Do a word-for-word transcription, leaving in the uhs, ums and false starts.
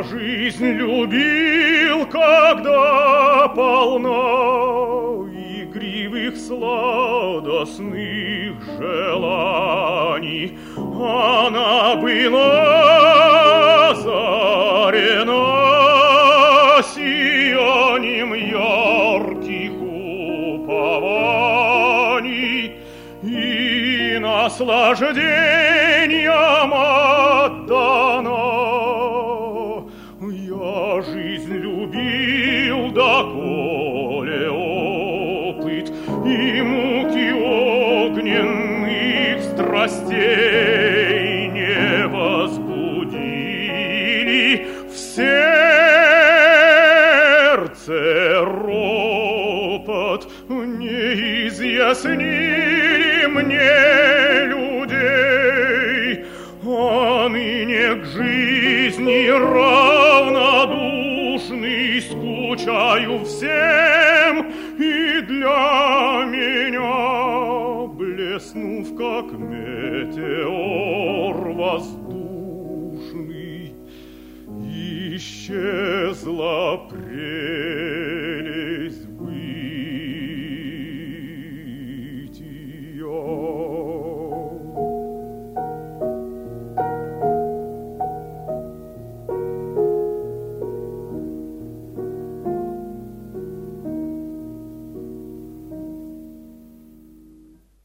жизнь любил, когда полна игривых сладостных желаний. Она была озарена сиянием ярких упований и наслаждением отдана. Я жизнь любил, доколе опыт и муки огненных страстей не возбудили в сердце ропот, не изъяснили мне людей, а ныне к жизни равнодушный скучаю всем, и для меня, блеснув как метеор воздушный, исчезла прежде.